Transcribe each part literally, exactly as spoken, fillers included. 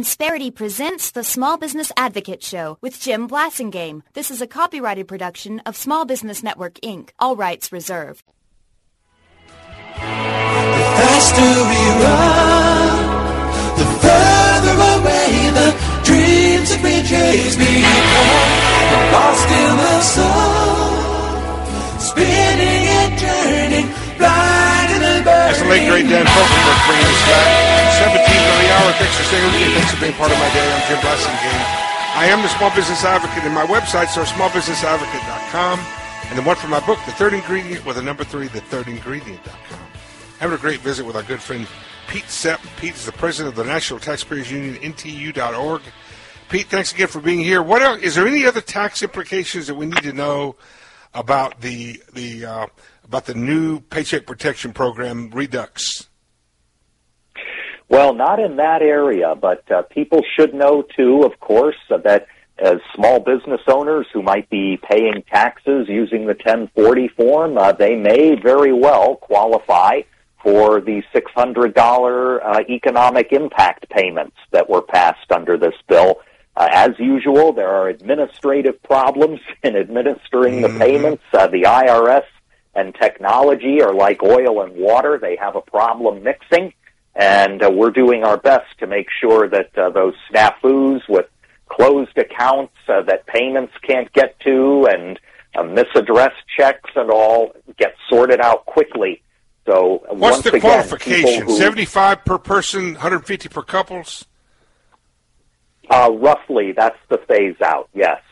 Insperity presents the Small Business Advocate Show with Jim Blasingame. This is a copyrighted production of Small Business Network, Incorporated. All rights reserved. The faster we run, the further away the dreams that we chase become. We're lost in the sun, spinning and turning, blind in the burning. That's the late great Dan Fogelberg bringing us back. seventeen of the hour. Thanks for staying with me. Thanks for being part of my day. I'm Jim Blasingame. I am the Small Business Advocate, and my websites are small business advocate dot com. And the one for my book, The Third Ingredient, with a number three, the third ingredient dot com. Having a great visit with our good friend Pete Sepp. Pete is the president of the National Taxpayers Union, N T U dot org. Pete, thanks again for being here. What else, is there any other tax implications that we need to know about the the uh, about the new Paycheck Protection Program Redux? Well, not in that area, but uh, people should know, too, of course, uh, that as small business owners who might be paying taxes using the ten forty form, uh, they may very well qualify for the six hundred dollars uh, economic impact payments that were passed under this bill. Uh, as usual, there are administrative problems in administering mm-hmm. the payments. Uh, the I R S and technology are like oil and water. They have a problem mixing, and uh, we're doing our best to make sure that uh, those snafus with closed accounts uh, that payments can't get to and uh, misaddressed checks and all get sorted out quickly. So uh, what's once the again, qualification? who, seventy-five per person, one hundred fifty per couples? Uh, roughly, that's the phase out, yes.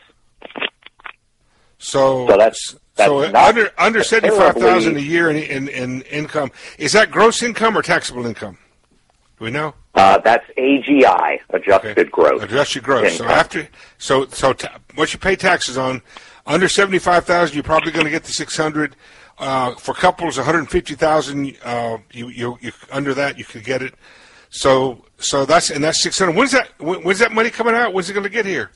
So, so that's, that's so not under under seventy-five thousand terribly, a year in, in in income. Is that gross income or taxable income? Do we know? Uh, that's A G I, adjusted okay. gross. Adjusted gross. Income. So after, so so ta- what you pay taxes on, under seventy-five thousand, you're probably going to get the six hundred. Uh, for couples, one hundred fifty thousand. Uh, you, you you under that, you could get it. So so that's and that's six hundred. When's that? When, when's that money coming out? When's it going to get here?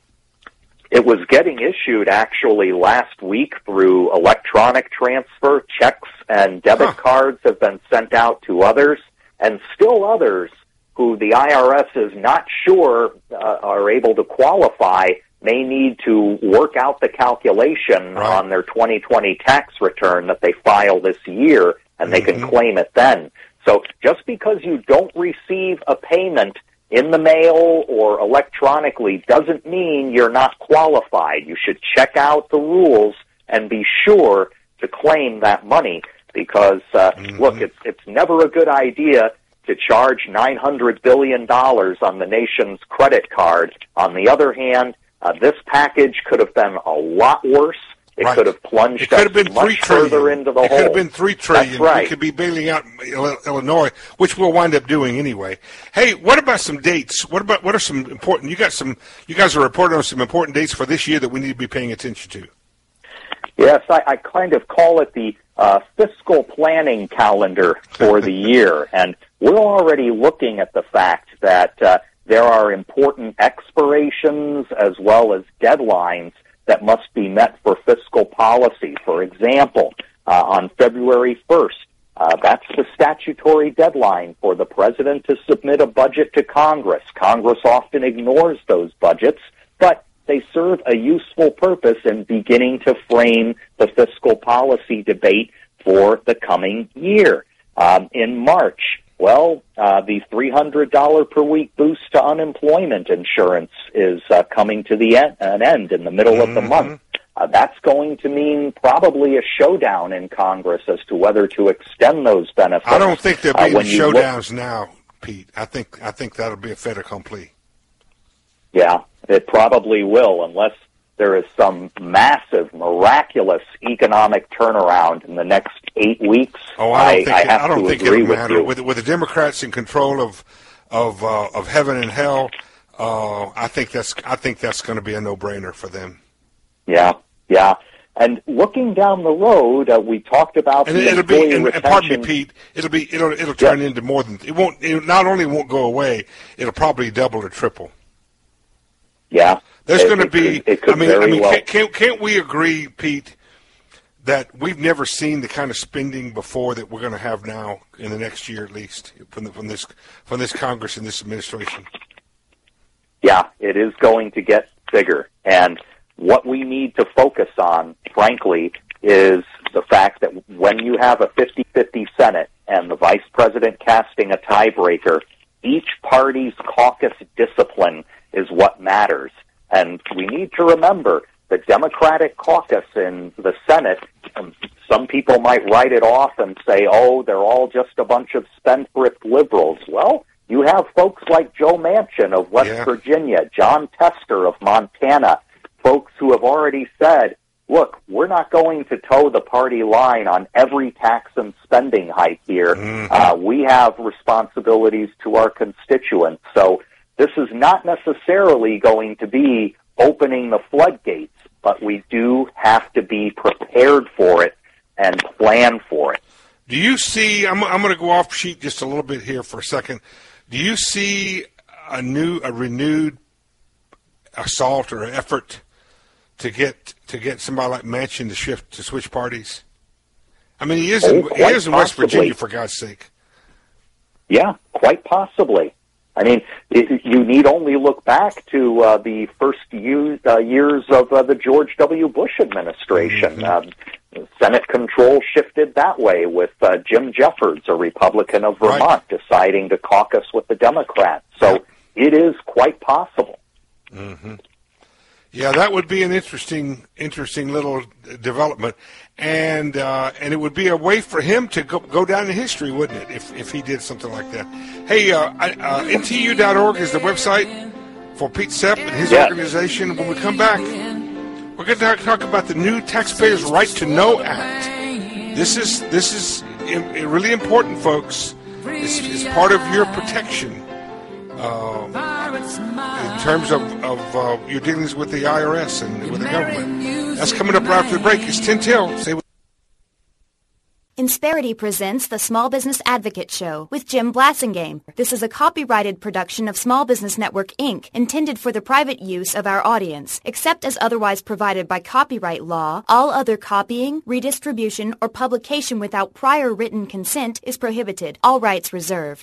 It was getting issued actually last week through electronic transfer. Checks and debit huh. cards have been sent out to others, and still others who the I R S is not sure uh, are able to qualify may need to work out the calculation right. on their twenty twenty tax return that they file this year, and they mm-hmm. can claim it then. So just because you don't receive a payment in the mail or electronically doesn't mean you're not qualified. You should check out the rules and be sure to claim that money because, uh, mm-hmm. look, it's, it's never a good idea to charge nine hundred billion dollars on the nation's credit card. On the other hand, uh, this package could have been a lot worse. It right. could have plunged it could have been us much trillion. further into the it hole. It could have been three trillion. That's right. We could be bailing out Illinois, which we'll wind up doing anyway. Hey, what about some dates? What about what are some important? You got some. You guys are reporting on some important dates for this year that we need to be paying attention to. Yes, I, I kind of call it the uh, fiscal planning calendar for the year, and we're already looking at the fact that uh, there are important expirations as well as deadlines that must be met for fiscal policy. For example, uh, on February first, uh, that's the statutory deadline for the president to submit a budget to Congress. Congress often ignores those budgets, but they serve a useful purpose in beginning to frame the fiscal policy debate for the coming year. Um, in March, well, uh, the three hundred dollars per week boost to unemployment insurance is uh, coming to the en- an end in the middle mm-hmm. of the month. Uh, that's going to mean probably a showdown in Congress as to whether to extend those benefits. I don't think there'll be uh, any showdowns look- now, Pete. I think I think that'll be a fait accompli. Yeah, it probably will, unless there is some massive, miraculous economic turnaround in the next eight weeks. Oh, I don't think I, it, I have I don't to think agree it'll with matter. you. With with the Democrats in control of of uh, of heaven and hell, uh, I think that's I think that's going to be a no-brainer for them. Yeah, yeah. And looking down the road, uh, we talked about and the it'll employee be. And, retention. and pardon me, Pete. It'll be. It'll it'll turn yeah. into more than it won't. It not only won't go away. It'll probably double or triple. Yeah. There's it, going to it be. Could, it could I mean, very I mean, well. can't, can't can't we agree, Pete, that we've never seen the kind of spending before that we're going to have now in the next year at least from the, from this from this Congress and this administration? Yeah, it is going to get bigger. And what we need to focus on, frankly, is the fact that when you have a fifty-fifty Senate and the vice president casting a tiebreaker, each party's caucus discipline is what matters. And we need to remember the Democratic caucus in the Senate, um, some people might write it off and say, oh, they're all just a bunch of spendthrift liberals. Well, you have folks like Joe Manchin of West yeah. Virginia, John Tester of Montana, folks who have already said, look, we're not going to toe the party line on every tax and spending hike here. Mm-hmm. Uh, we have responsibilities to our constituents. So this is not necessarily going to be opening the floodgates, but we do have to be prepared for it and plan for it. Do you see, I'm, I'm going to go off sheet just a little bit here for a second. Do you see a new, a renewed assault or effort to get to get somebody like Manchin to shift to switch parties? I mean, he is in, oh, he is in West possibly. Virginia, for God's sake. Yeah, quite possibly. I mean, it, you need only look back to uh, the first years, uh, years of uh, the George W. Bush administration. Mm-hmm. Um, Senate control shifted that way with uh, Jim Jeffords, a Republican of Vermont, right. deciding to caucus with the Democrats. So it is quite possible. Mm-hmm. Yeah, that would be an interesting, interesting little development, and uh, and it would be a way for him to go, go down in history, wouldn't it? If if he did something like that. Hey, uh, uh, N T U dot org is the website for Pete Sepp and his yes. organization. When we come back, we're going to talk about the new Taxpayers' Right to Know Act. This is this is really important, folks. It's, it's part of your protection. Uh, in terms of, of uh, your dealings with the I R S and with the government. That's coming up right after the break. It's ten till. Say what- Insperity presents the Small Business Advocate Show with Jim Blasingame. This is a copyrighted production of Small Business Network, Incorporated, intended for the private use of our audience. Except as otherwise provided by copyright law, all other copying, redistribution, or publication without prior written consent is prohibited. All rights reserved.